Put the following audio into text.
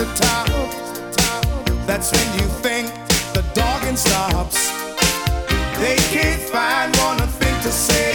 the top. That's when you think the dogging stops. They can't find one thing to say.